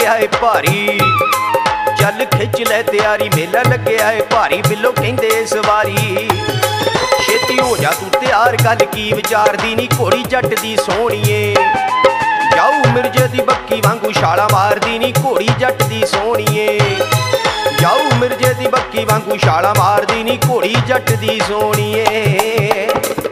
ਲੱਗਿਆ ਏ ਭਾਰੀ, ਚੱਲ ਖਿੱਚ ਲੈ ਤਿਆਰੀ, ਮੇਲਾ ਲੱਗਿਆ ਏ ਭਾਰੀ, ਬਿੱਲੋ ਕਹਿੰਦੇ ਇਸ ਵਾਰੀ ਛੇਤੀ ਹੋ ਜਾ ਤੂੰ ਤਿਆਰ, ਗੱਲ ਕੀ ਵਿਚਾਰਦੀ ਨੀ ਘੋੜੀ ਜੱਟ ਦੀ ਸੋਹਣੀਏ। ਜਾਊ ਮਿਰਜੇ ਦੀ ਬੱਕੀ ਵਾਂਗੂ ਛਾਲਾ ਮਾਰਦੀ ਨੀ ਘੋੜੀ ਜੱਟ ਦੀ ਸੋਹਣੀਏ। ਜਾਊ ਮਿਰਜੇ ਦੀ ਬੱਕੀ ਵਾਂਗੂ ਛਾਲਾ ਮਾਰਦੀ ਨੀ ਘੋੜੀ ਜੱਟ ਦੀ ਸੋਹਣੀਏ।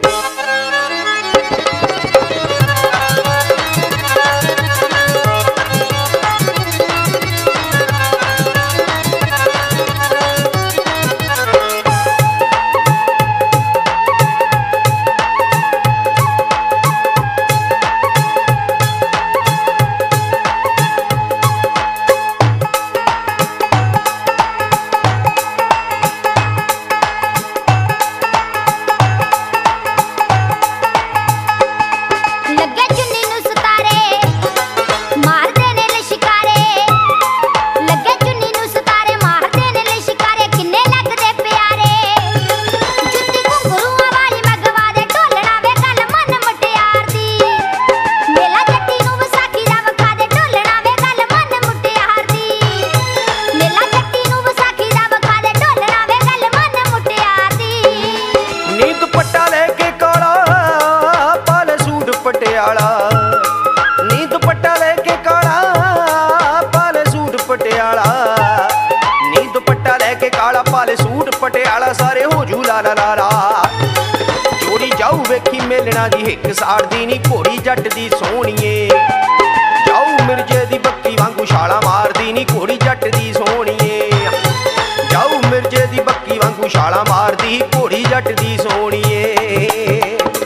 ਨੀ ਦੁਪੱਟਾ ਲੈ ਕੇ ਕਾਲਾ ਪਾਲੇ ਸੂਟ ਪਟਿਆਲਾ, ਨੀ ਦੁਪੱਟਾ ਲੈ ਕੇ ਕਾਲਾ ਪਾਲੇ ਸੂਟ ਪਟਿਆਲਾ, ਸਾਰੇ ਹੋ ਜੂ ਲਾ ਲਾ ਲਾ ਲਾ। ਜੋੜੀ ਜਾਊ ਵੇਖੀ ਮੇਲਣਾ ਦੀ ਹਿੱਕ ਸਾੜਦੀ ਨੀ ਘੋੜੀ ਜੱਟ ਦੀ ਸੋਹਣੀਏ। ਜਾਊ ਮਿਰਜੇ ਦੀ ਬੱਕੀ ਵਾਂਗੂ ਛਾਲਾ ਮਾਰਦੀ ਨੀ ਘੋੜੀ ਜੱਟ ਦੀ ਸੋਹਣੀਏ। ਜਾਊ ਮਿਰਜੇ ਦੀ ਬੱਕੀ ਵਾਂਗੂ ਛਾਲਾ ਮਾਰਦੀ ਘੋੜੀ ਜੱਟ ਦੀ ਸੋਹਣੀਏ।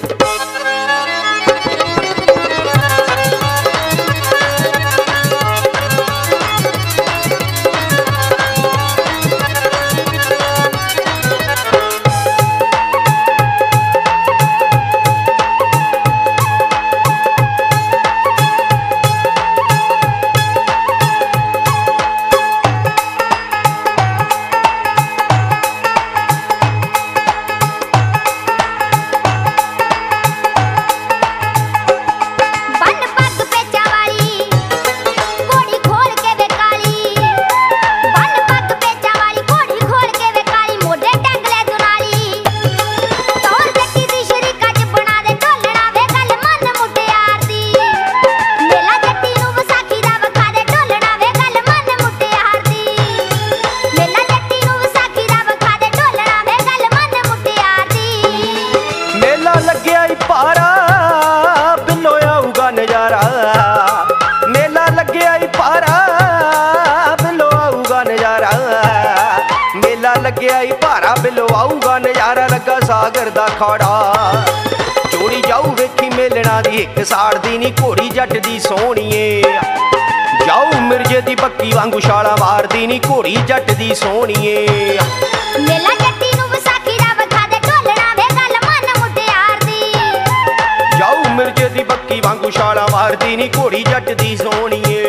ਲੱਗਿਆ ਈ ਭਾਰਾ ਬਿੱਲੋ ਆਊਗਾ ਨਜ਼ਾਰਾ, ਮੇਲਾ ਲੱਗਿਆ ਈ ਭਾਰਾ ਬਿੱਲੋ ਆਊਗਾ ਨਜ਼ਾਰਾ। ਮੇਲਾ ਲੱਗਿਆ ਈ ਭਾਰਾ ਬਿੱਲੋ ਆਊਗਾ ਨਜ਼ਾਰਾ, ਲੱਗਾ ਸਾਗਰ ਦਾ ਖਾੜਾ। ਜੋੜੀ ਜਾਊ ਵੇਖੀ ਮੇਲਣਾ ਦੀ ਹਿੱਕ ਸਾੜਦੀ ਨੀ ਘੋੜੀ ਜੱਟ ਦੀ ਸੋਹਣੀਏ। ਜਾਊ ਮਿਰਜੇ ਦੀ ਬੱਕੀ ਵਾਂਗੂ ਛਾਲਾ ਮਾਰਦੀ ਨੀ ਘੋੜੀ ਜੱਟ ਦੀ ਸੋਹਣੀਏ। ਮੇਲਾ ਜੱਟੀ ਨੂੰ ਵਿਸਾਖੀ ਦਾ ਵਿਖਾ ਦੇ ਢੋਲਣਾ ਵੇ ਗੱਲ ਮਨ ਮੁਟਿਆਰ ਦੀ। ਜਾਊ ਮਿਰਜੇ ਦੀ ਬੱਕੀ ਵਾਂਗੂ ਛਾਲਾ ਮਾਰਦੀ ਨੀ ਘੋੜੀ ਜੱਟ ਦੀ ਸੋਹਣੀਏ।